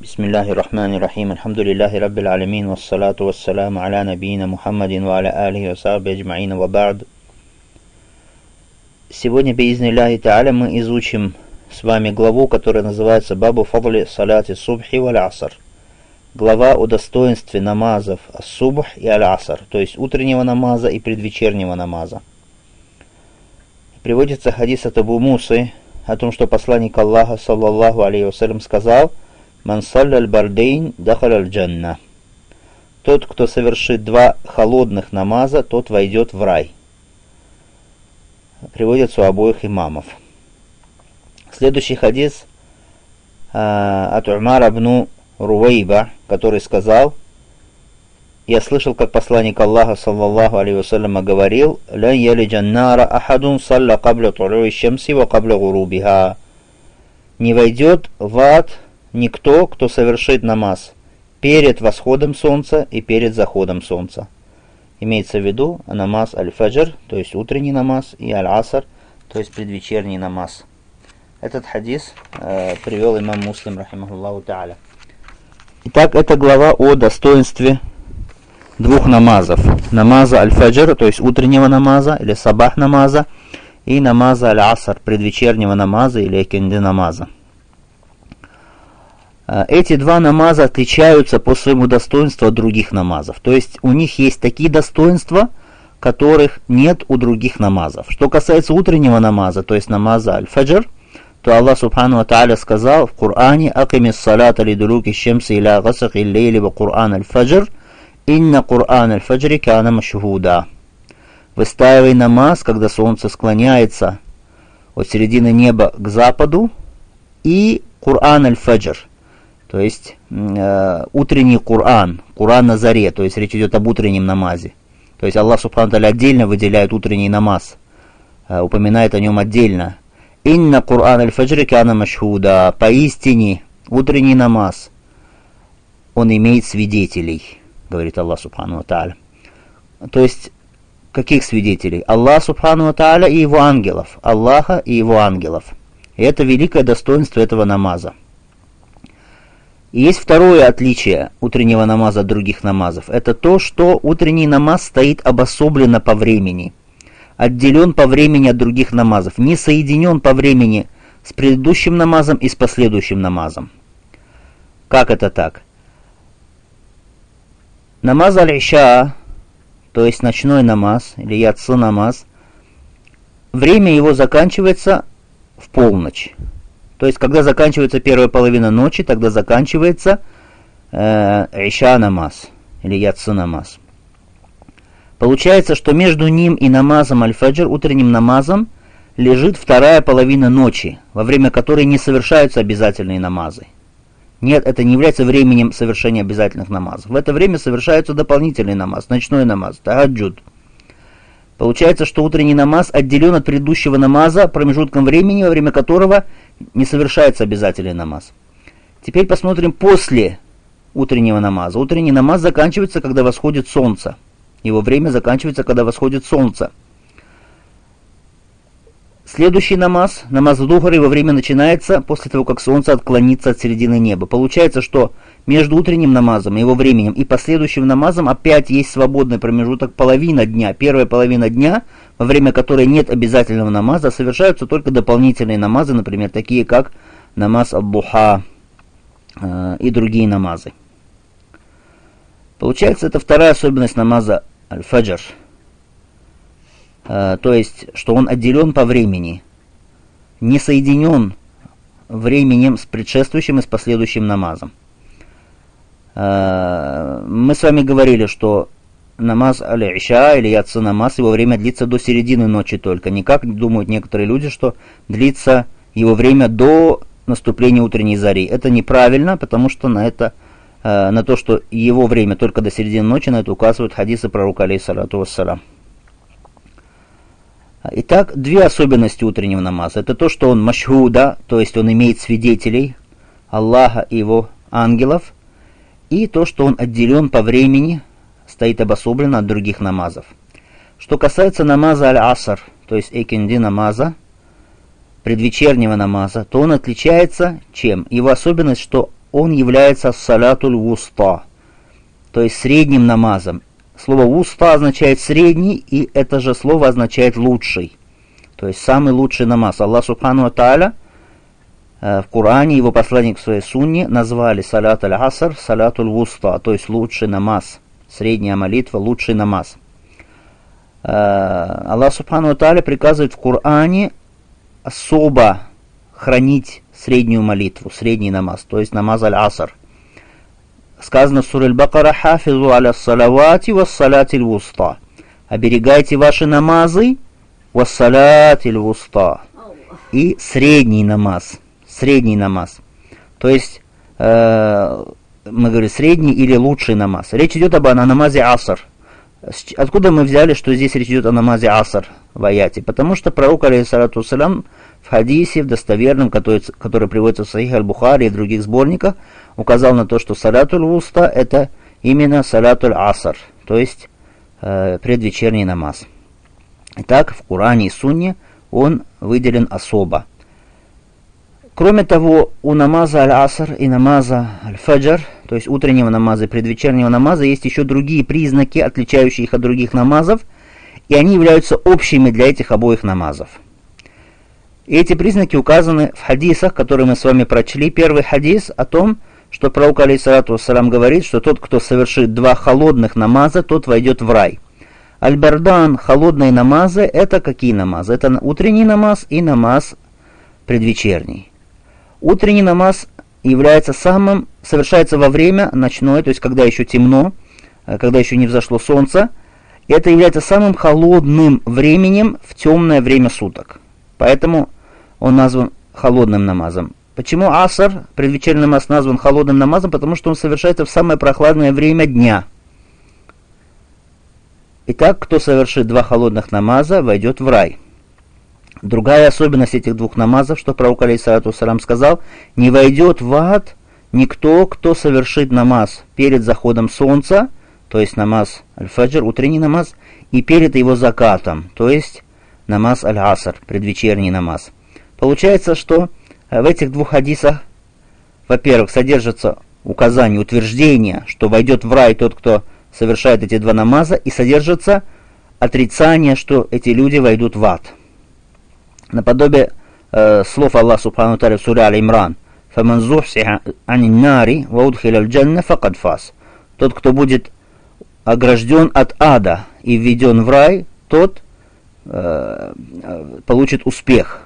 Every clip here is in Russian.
Бисмиллахи рахмани рахим, альхамдулиллахи раббил алямин, вассалату вассаламу аля набийна Мухаммадин ва аля алихи ва сахби аджмаин ва ба'д. Сегодня, биизниллахи та'аля, мы изучим с вами главу, которая называется «Бабу фадли салати субхи валь аср». Глава о достоинстве намазов ас-субх и аль-аср, то есть утреннего намаза и предвечернего намаза. Приводится хадис от Абу Мусы о том, что посланник Аллаха, саллаллаху алейхи вассалям, сказал: «Ман салля аль-бардейн дахаля аль-джанна». Тот, кто совершит два холодных намаза, тот войдет в рай. Приводится у обоих имамов. Следующий хадис от Умара ибн Руайба, который сказал: «Я слышал, как посланник Аллаха, саллаллаху алейхи вассалям, говорил: «Ля ялиджан нара ахадун салля кабля тулуи щамси ва кабля гурубиха». Не войдет в ад никто, кто совершит намаз перед восходом солнца и перед заходом солнца. Имеется в виду намаз аль-фаджр, то есть утренний намаз, и аль-аср, то есть предвечерний намаз. Этот хадис привел имам Муслим, рахимахуллаху та'аля. Итак, это глава о достоинстве двух намазов. Намаза аль-фаджр, то есть утреннего намаза, или сабах намаза, и намаза аль-аср, предвечернего намаза, или экинди намаза. Эти два намаза отличаются по своему достоинству от других намазов. То есть у них есть такие достоинства, которых нет у других намазов. Что касается утреннего намаза, то есть намаза аль-фаджр, то Аллах субхану ва та'аля сказал в Коране: «Акимис салата лидулуки щемси иля гасахи лейли ва Кур'ан аль-фаджр, инна Кур'ан аль-фаджри кана машхуда». Выстаивай намаз, когда солнце склоняется от середины неба к западу, и Кур'ан аль-фаджр, то есть утренний Кур'ан, Кур'ан на заре, то есть речь идет об утреннем намазе. То есть Аллах субхану ва та'аля отдельно выделяет утренний намаз, упоминает о нем отдельно. «Инна Кур'ан аль-фаджри кана машхуда». Поистине, утренний намаз, он имеет свидетелей, говорит Аллах субхану ва та'аля. То есть, каких свидетелей? Аллах субхану ва та'аля и его ангелов. Аллаха и его ангелов. И это великое достоинство этого намаза. И есть второе отличие утреннего намаза от других намазов. Это то, что утренний намаз стоит обособленно по времени, отделен по времени от других намазов, не соединен по времени с предыдущим намазом и с последующим намазом. Как это так? Намаз аль-иша, то есть ночной намаз, или яцу намаз, время его заканчивается в полночь. То есть, когда заканчивается первая половина ночи, тогда заканчивается иша намаз, или яцу намаз. Получается, что между ним и намазом аль-фаджр, утренним намазом, лежит вторая половина ночи, во время которой не совершаются обязательные намазы. Нет, это не является временем совершения обязательных намазов. В это время совершается дополнительный намаз, ночной намаз, тахаджуд. Получается, что утренний намаз отделен от предыдущего намаза промежутком времени, во время которого не совершается обязательный намаз. Теперь посмотрим после утреннего намаза. Утренний намаз заканчивается, когда восходит солнце. Его время заканчивается, когда восходит солнце. Следующий намаз, намаз духр, его время начинается после того, как солнце отклонится от середины неба. Получается, что между утренним намазом, его временем, и последующим намазом опять есть свободный промежуток, половина дня. Первая половина дня, во время которой нет обязательного намаза, совершаются только дополнительные намазы, например, такие как намаз ад-духа и другие намазы. Получается, это вторая особенность намаза аль-фаджр. То есть, что он отделен по времени, не соединен временем с предшествующим и с последующим намазом. Мы с вами говорили, что намаз аль-иша или яцу намаз, его время длится до середины ночи только. Не как думают некоторые люди, что длится его время до наступления утренней зари. Это неправильно, потому что на то, что его время только до середины ночи, на это указывают хадисы пророка алейхиссалату вассалям. Итак, две особенности утреннего намаза. Это то, что он машхуда, то есть он имеет свидетелей, Аллаха и его ангелов, и то, что он отделен по времени, стоит обособленно от других намазов. Что касается намаза аль-аср, то есть экинди намаза, предвечернего намаза, то он отличается чем? Его особенность, что он является салатуль вуста, то есть средним намазом. Слово вуста означает средний, и это же слово означает лучший, то есть самый лучший намаз. Аллах субхану ва тааля в Коране, его посланник в своей сунне назвали салат аль-аср салатуль вуста, то есть лучший намаз, средняя молитва, лучший намаз. Аллах субхану ва тааля приказывает в Коране особо хранить среднюю молитву, средний намаз, то есть намаз аль-аср. Сказано в суре Аль-Бакара: «Хафизу аля салавати вассалати л-вуста». Оберегайте ваши намазы, вассалати л-вуста, и средний намаз. Средний намаз. То есть, мы говорим, средний или лучший намаз. Речь идет о намазе аср. Откуда мы взяли, что здесь речь идет о намазе аср в аяте? Потому что пророк, алейхиссалату вассалям, в хадисе, в достоверном, который приводится в Сахих аль-Бухари и в других сборниках, указал на то, что салатуль вуста это именно салатуль аср, то есть предвечерний намаз. Итак, в Коране и Сунне он выделен особо. Кроме того, у намаза аль-аср и намаза аль-фаджр, то есть утреннего намаза и предвечернего намаза, есть еще другие признаки, отличающие их от других намазов, и они являются общими для этих обоих намазов. И эти признаки указаны в хадисах, которые мы с вами прочли. Первый хадис о том, что пророк, алейхиссалату вассалям, говорит, что тот, кто совершит 2 холодных намаза, тот войдет в рай. Аль-бардан, холодные намазы, это какие намазы? Это утренний намаз и намаз предвечерний. Утренний намаз совершается во время ночное, то есть когда еще темно, когда еще не взошло солнце. Это является самым холодным временем в темное время суток. Поэтому он назван холодным намазом. Почему аср, предвечерний намаз, назван холодным намазом? Потому что он совершается в самое прохладное время дня. Итак, кто совершит 2 холодных намаза, войдет в рай. Другая особенность этих 2 намазов, что пророк, алейхиссалату вассалям, сказал: не войдет в ад никто, кто совершит намаз перед заходом солнца, то есть намаз аль-фаджр, утренний намаз, и перед его закатом, то есть намаз аль-аср, предвечерний намаз. Получается, что в этих 2 хадисах, во-первых, содержится указание, утверждение, что войдет в рай тот, кто совершает эти 2 намаза, и содержится отрицание, что эти люди войдут в ад. Наподобие слов Аллаха субхану ва тааля в суре Аль-Имран: «Фаман зухсиха анин нари ва удхиля аль-джанна факад фаз». Тот, кто будет огражден от ада и введен в рай, тот получит успех.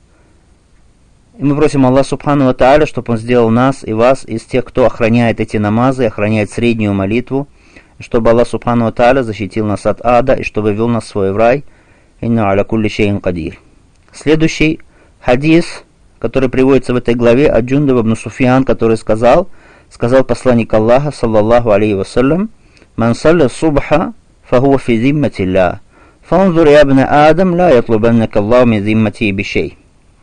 И мы просим Аллаха субхану ва тааля, чтобы Он сделал нас и вас из тех, кто охраняет эти намазы, охраняет среднюю молитву, чтобы Аллах субхану ва тааля защитил нас от ада и чтобы ввел нас в свой рай. Инна аля кулли шейин кадир. Следующий хадис, который приводится в этой главе, от Джундуба ибн Суфьян, который сказал посланник Аллаха, саллаллаху алейхи вассалям: «Ман салля субха, фахуа фи зимматилля, фанзур я ибн Адам, ла ятлубаннака Аллаху мин зиммати бишей».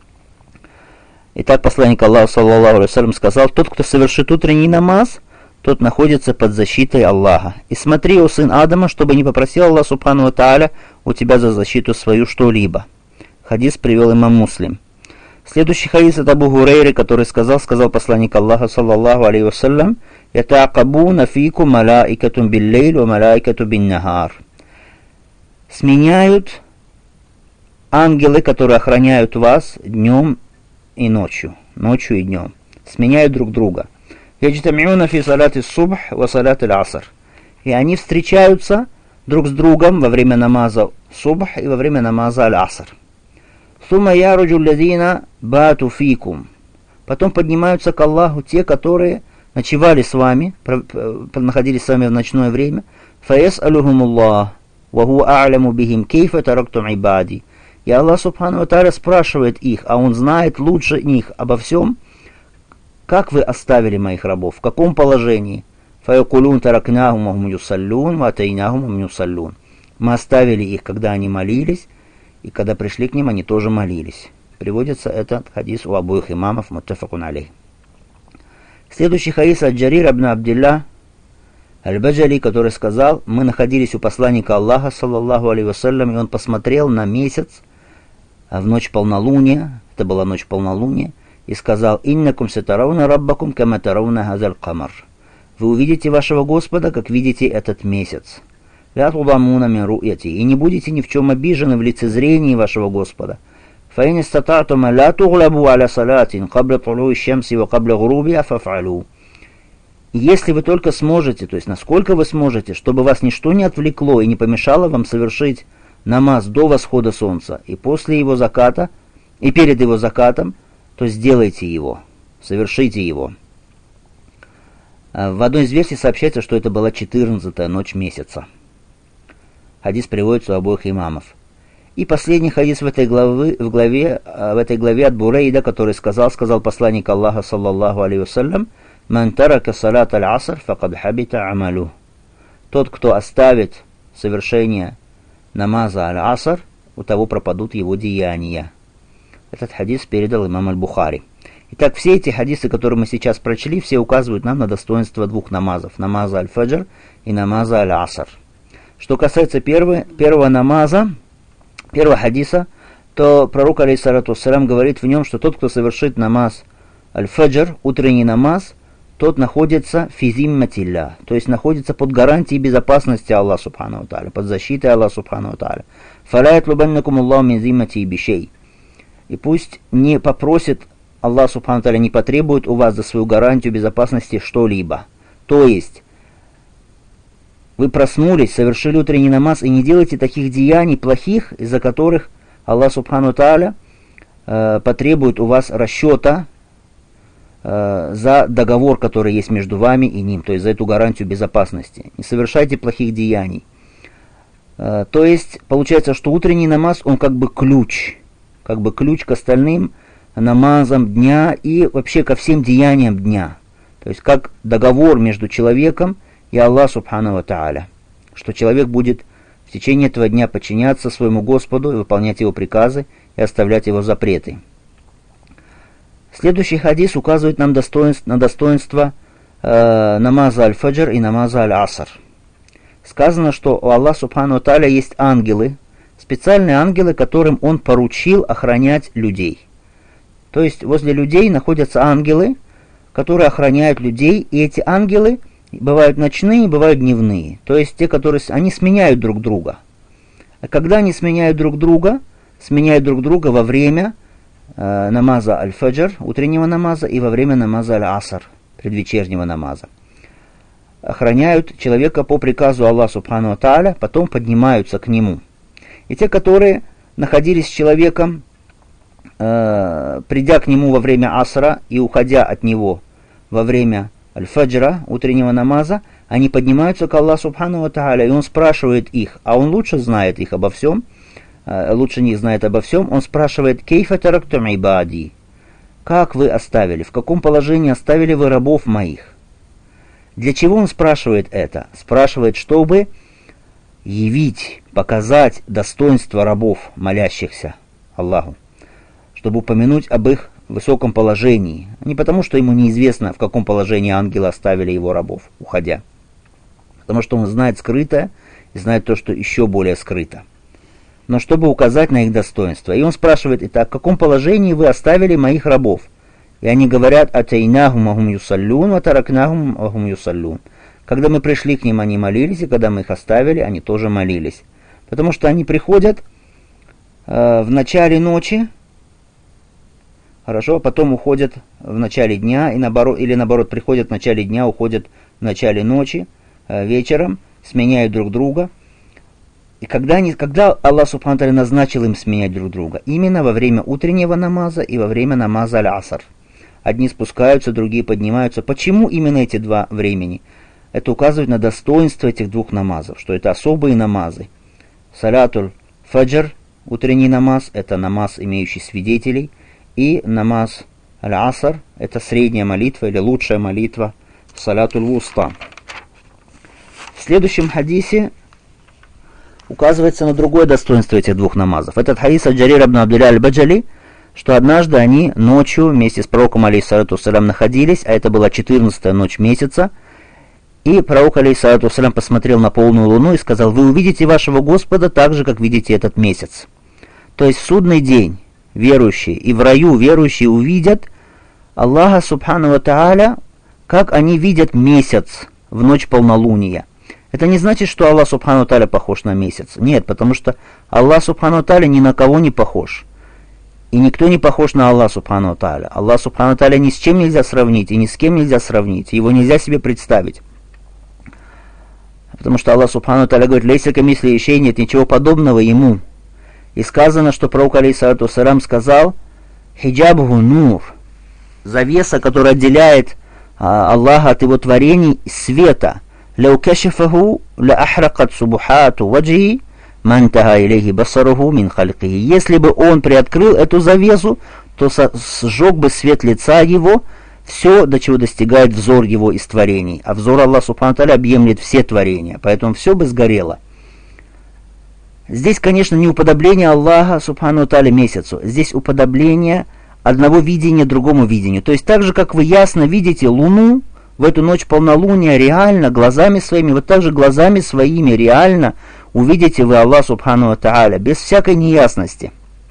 Итак, посланник Аллаха, саллаллаху алейхи вассалям, сказал: тот, кто совершит утренний намаз, тот находится под защитой Аллаха. И смотри, о сын Адама, чтобы не попросил Аллах субхану ва тааля у тебя за защиту свою что-либо. Хадис привел имам Муслим. Следующий хадис от Абу Хурейры, который сказал посланник Аллаха, саллаллаху алейхи вассалям: «Ятаакабуна фикум малаикатун биллейль ва малаикату биннахар». Сменяют ангелы, которые охраняют вас днем и ночью и днем. Сменяют друг друга. «Яджтамиуна фи салати субх ва салати аль-аср». И они встречаются друг с другом во время намаза субх и во время намаза аль-аср. «Сума яруджу лядина бату фикум». Потом поднимаются к Аллаху те, которые ночевали с вами, находились с вами в ночное время. «Фаяс алюхумуллах, ва хуа а'ляму бихим кейфа тарактум ибади». И Аллах субхану ва тааля спрашивает их, а Он знает лучше них обо всем: как вы оставили моих рабов, в каком положении? «Фаякулун таракнахум ва хум юсаллун, ва атайнахум ва хум юсаллун». Мы оставили их, когда они молились, и когда пришли к ним, они тоже молились. Приводится этот хадис у обоих имамов, муттафакун алейх. Следующий хадис от Джарир ибн Абдилля аль-Баджали, который сказал: мы находились у посланника Аллаха, саллаллаху алейхи вассалям, и он посмотрел на месяц в ночь полнолуния, это была ночь полнолуния, и сказал: «Иннакум сатарауна раббакум кама тарауна хазаль камар». Вы увидите вашего Господа, как видите этот месяц. «Ля тудамуна мин ру'яти». И не будете ни в чем обижены в лицезрении вашего Господа. «Фаин истататум ля туглабу аля салатин кабля тулуи щамси ва кабля гурубиа фаф'алу». Если вы только сможете, то есть насколько вы сможете, чтобы вас ничто не отвлекло и не помешало вам совершить намаз до восхода солнца и после его заката, и перед его закатом, то сделайте его, совершите его. В одной из версий сообщается, что это была 14-я ночь месяца. Хадис приводится у обоих имамов. И последний хадис в этой главе от Бурейда, который сказал посланник Аллаха, саллаллаху алейхи вассалям: «Ман тарака салат аль-аср, факад хабита амалу». Тот, кто оставит совершение намаза аль-аср, у того пропадут его деяния. Этот хадис передал имам аль-Бухари. Итак, все эти хадисы, которые мы сейчас прочли, все указывают нам на достоинство двух намазов: намаза аль-фаджр и намаза аль-аср. Что касается первого намаза, первого хадиса, то пророк, алейхиссалату вассалям, говорит в нем, что тот, кто совершит намаз аль-фаджр, утренний намаз, тот находится фи зимматилля, то есть находится под гарантией безопасности Аллаха субхану ва тааля, под защитой Аллаха субхану ва тааля. «Фаля ятлубаннакум Аллаху мин зиммати бишей». И пусть не попросит Аллах субхану ва тааля, не потребует у вас за свою гарантию безопасности что-либо. То есть, вы проснулись, совершили утренний намаз, и не делайте таких деяний плохих, из-за которых Аллах субхану ва тааля потребует у вас расчета за договор, который есть между вами и ним, то есть за эту гарантию безопасности. Не совершайте плохих деяний. То есть, получается, что утренний намаз, он как бы ключ к остальным намазам дня и вообще ко всем деяниям дня. То есть, как договор между человеком и Аллах субхану ва тааля, что человек будет в течение этого дня подчиняться своему Господу и выполнять его приказы и оставлять его запреты. Следующий хадис указывает нам на достоинство намаза аль-фаджр и намаза аль-аср. Сказано, что у Аллаха субхану ва тааля есть ангелы, специальные ангелы, которым Он поручил охранять людей. То есть возле людей находятся ангелы, которые охраняют людей, и эти ангелы бывают ночные, бывают дневные. То есть те, которые они сменяют друг друга. А когда они сменяют друг друга во время намаза аль-фаджр, утреннего намаза, и во время намаза аль-аср, предвечернего намаза. Охраняют человека по приказу Аллаха субхану ва тааля, потом поднимаются к нему. И те, которые находились с человеком, придя к нему во время асра и уходя от него во время аль-фаджра, утреннего намаза, они поднимаются к Аллаху субхану ва тааля, и он спрашивает их, а он лучше знает их обо всем, лучше них знает обо всем, он спрашивает: «Кейфа тарактум ибади?» Как вы оставили, в каком положении оставили вы рабов моих? Для чего он спрашивает это? Спрашивает, чтобы явить, показать достоинство рабов, молящихся Аллаху, чтобы упомянуть об их высоком положении. Не потому, что ему неизвестно, в каком положении ангелы оставили его рабов, уходя. Потому что он знает скрытое и знает то, что еще более скрыто. Но чтобы указать на их достоинство. И он спрашивает: итак, в каком положении вы оставили моих рабов? И они говорят: «Атайнахум ахум юсаллюн, ва таракнахум ахум юсаллюн». Когда мы пришли к ним, они молились, и когда мы их оставили, они тоже молились. Потому что они приходят в начале ночи, хорошо, а потом уходят в начале дня, и наоборот, приходят в начале дня, уходят в начале ночи, вечером, сменяют друг друга. И когда Аллах субхану ва тааля назначил им сменять друг друга? Именно во время утреннего намаза и во время намаза аль-аср. Одни спускаются, другие поднимаются. Почему именно эти два времени? Это указывает на достоинство этих двух намазов, что это особые намазы. Салятуль фаджр, утренний намаз, это намаз, имеющий свидетелей, и намаз аль-аср, это средняя молитва или лучшая молитва, салятуль вуста. В следующем хадисе указывается на другое достоинство этих двух намазов. Этот хадис Аль-Джарир ибн Абдулля аль-Баджали, что однажды они ночью вместе с пророком, алейхиссалату вассалям, находились, а это была 14-я ночь месяца, и пророк, алейхиссалату вассалям, посмотрел на полную луну и сказал: «Вы увидите вашего Господа так же, как видите этот месяц». То есть в судный день верующие и в раю верующие увидят Аллаха Субхану ва Тааля, как они видят месяц в ночь полнолуния. Это не значит, что Аллах Субхану ва Тааля похож на месяц. Нет, потому что Аллах Субхану ва Тааля ни на кого не похож. И никто не похож на Аллах Субхану ва Тааля. Аллах Субхану ва Тааля ни с чем нельзя сравнить, и ни с кем нельзя сравнить. Его нельзя себе представить. Потому что Аллах Субхану ва Тааля говорит: «Лейса камисли ишей», нет ничего подобного ему. И сказано, что пророк алейхиссалату вассалям сказал: «Хиджабху нур», завеса, которая отделяет Аллаха от его творений, света. «Ляу кашифаху ля ахракат субухату ваджи мантага илейхи басаруху мин халькихи». Если бы он приоткрыл эту завесу, то сжег бы свет лица его все, до чего достигает взор его из творений. А взор Аллаха Субхану ва Тааля объемлет все творения, поэтому все бы сгорело. Здесь, конечно, не уподобление Аллаха Субхану ва Тааля месяцу. Здесь уподобление одного видения другому видению. То есть так же, как вы ясно видите Луну в эту ночь полнолуния реально, глазами своими, вот так же глазами своими реально увидите вы Аллах Субхану ва Тааля, без всякой неясности.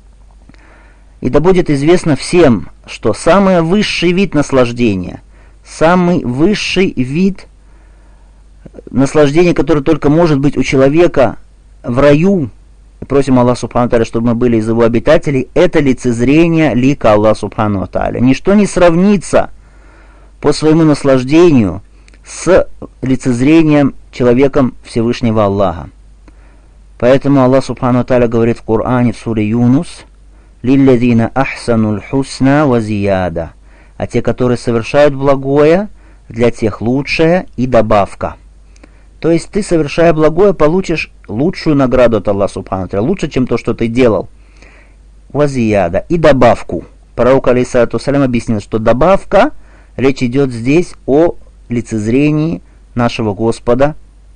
И да будет известно всем, что самый высший вид наслаждения, самый высший вид наслаждения, который только может быть у человека в раю, и просим Аллаха Субхану ва Тааля, чтобы мы были из его обитателей, это лицезрение лика Аллаха Субхану ва Тааля. Ничто не сравнится по своему наслаждению с лицезрением человеком Всевышнего Аллаха. Поэтому Аллах Субхану ва Тааля говорит в Коране, в суре Юнус: «Лилладзина ахсануль хусна ва зияда», а те, которые совершают благое, для тех лучшее и добавка. То есть ты, совершая благое, получишь лучшую награду от Аллаха Субхану ва Тааля, лучше, чем то, что ты делал. Ва зияда, и добавку. Пророк алейхиссалату вассалям объяснил, что добавка, речь идет здесь о лицезрении нашего Господа,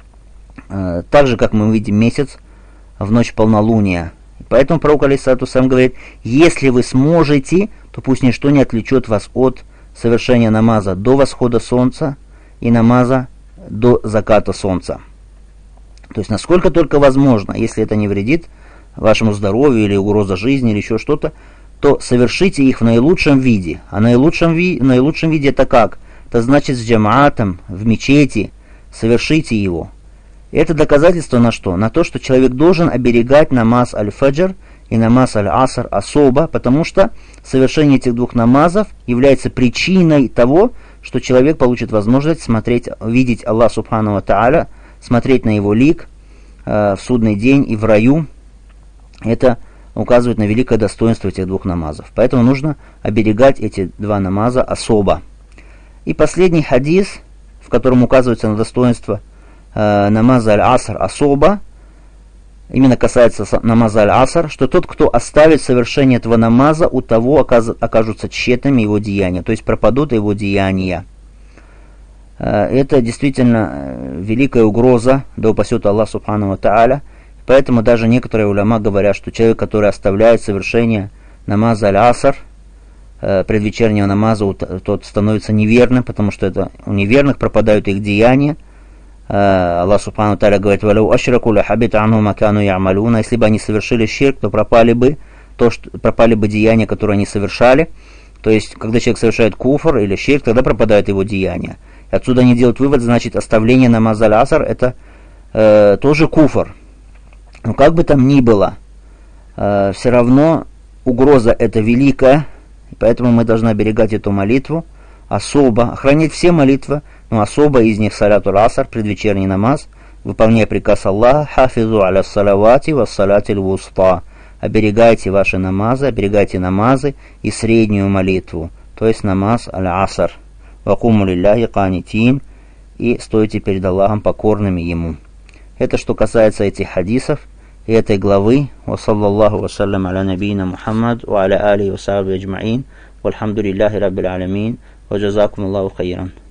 так же, как мы видим месяц в ночь полнолуния. Поэтому пророк алейхиссалату вассалям говорит: если вы сможете, то пусть ничто не отвлечет вас от совершения намаза до восхода солнца и намаза до заката солнца. То есть насколько только возможно, если это не вредит вашему здоровью или угроза жизни или еще что-то, то совершите их в наилучшем виде. А наилучшем виде это как? Это значит с джамаатом, в мечети, совершите его. Это доказательство на что? На то, что человек должен оберегать намаз аль-фаджр и намаз аль-аср особо, потому что совершение этих двух намазов является причиной того, что человек получит возможность видеть Аллаха Субхану ва Тааля, смотреть на его лик в судный день и в раю. Это указывает на великое достоинство этих двух намазов. Поэтому нужно оберегать эти два намаза особо. И последний хадис, в котором указывается на достоинство намаза аль-аср особо, именно касается намаза аль-аср, что тот, кто оставит совершение этого намаза, у того окажутся тщетными его деяния, то есть пропадут его деяния. Это действительно великая угроза, да упасет Аллах Субхану ва Тааля. Поэтому даже некоторые уляма говорят, что человек, который оставляет совершение намаза аль-аср, предвечернего намаза, тот становится неверным, потому что это у неверных пропадают их деяния. Аллах Субхану ва Тааля говорит: «Валяу ашраку ля хабита анхум ма кану я'малуна». Если бы они совершили ширк, то пропали бы деяния, которые они совершали. То есть, когда человек совершает куфр или ширк, тогда пропадают его деяния. И отсюда они делают вывод, значит, оставление намаза аль-аср это тоже куфр. Но как бы там ни было, все равно угроза это великая, и поэтому мы должны оберегать эту молитву особо, охранять все молитвы, но особо из них саляту аср, предвечерний намаз, выполняя приказ Аллаха: «Хафизу аля салавати ва салати л-вуста». Оберегайте ваши намазы, оберегайте намазы и среднюю молитву, то есть намаз аль-аср. «Вакуму лилляхи канитин», и стойте перед Аллахом покорными Ему. Это что касается этих хадисов и этой главы. Ва саллаллаху ва саллям аля набийна Мухаммад ва аля алихи ва сахбихи аджмаин. Вальхамдулиллахи раббил алямин. Ва джазакум Аллаху хайран.